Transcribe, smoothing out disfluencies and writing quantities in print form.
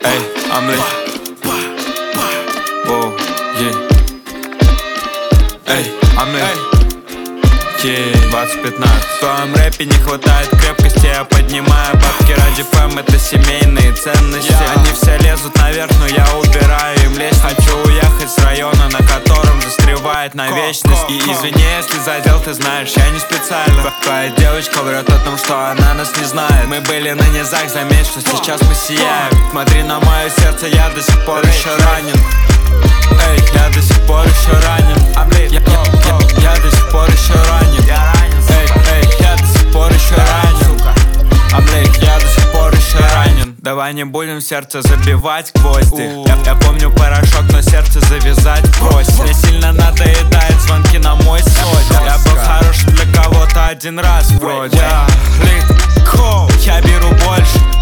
Эй, Амли. Воу, эй, Амли. 2015. В твоем рэпе не хватает крепкости. Я поднимаю бабки ради фэм, это семейные ценности. Они все лезут наверх, но я убираю им лезть. Хочу уехать с района, на котором застревает на вечность. И извини, если задел, ты знаешь, я не специально. Твоя девочка врет о том, что она нас не знает. Мы были на низах, заметь, что сейчас мы сияем. Смотри на мое сердце, я до сих пор еще ранен. Эй, я до сих пор еще ранен. Я до сих пор еще ранен. Эй, я до сих пор еще ранен. Я до сих пор еще ранен. Давай не будем в сердце забивать гвозди. Я помню порошок, но сердце завязать просит. Мне сильно надоедает звонки на мой сотен. Я был хорошим для кого-то один раз вроде. Я беру больше.